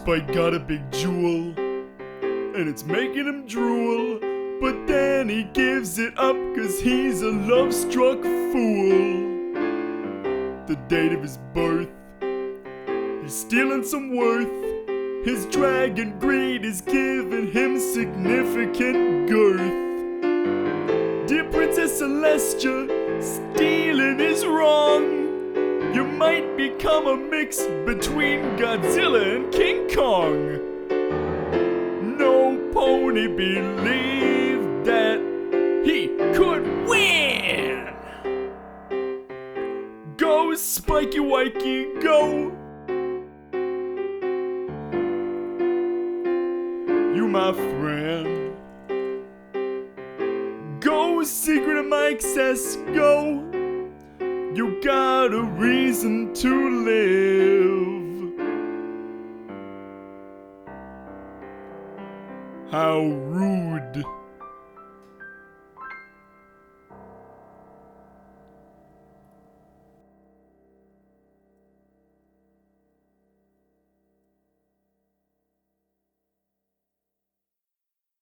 Spike got a big jewel, and it's making him drool. But then he gives it up, cause he's a love-struck fool. The date of his birth, he's stealing some worth. His dragon greed is giving him significant girth. Dear Princess Celestia, stealing is wrong. You might become a mix between Godzilla and King Kong. No pony believed that he could win. Go, Spiky Wikey, go. You my friend. Go, Secret of my excess, go. You got a reason to live. How rude.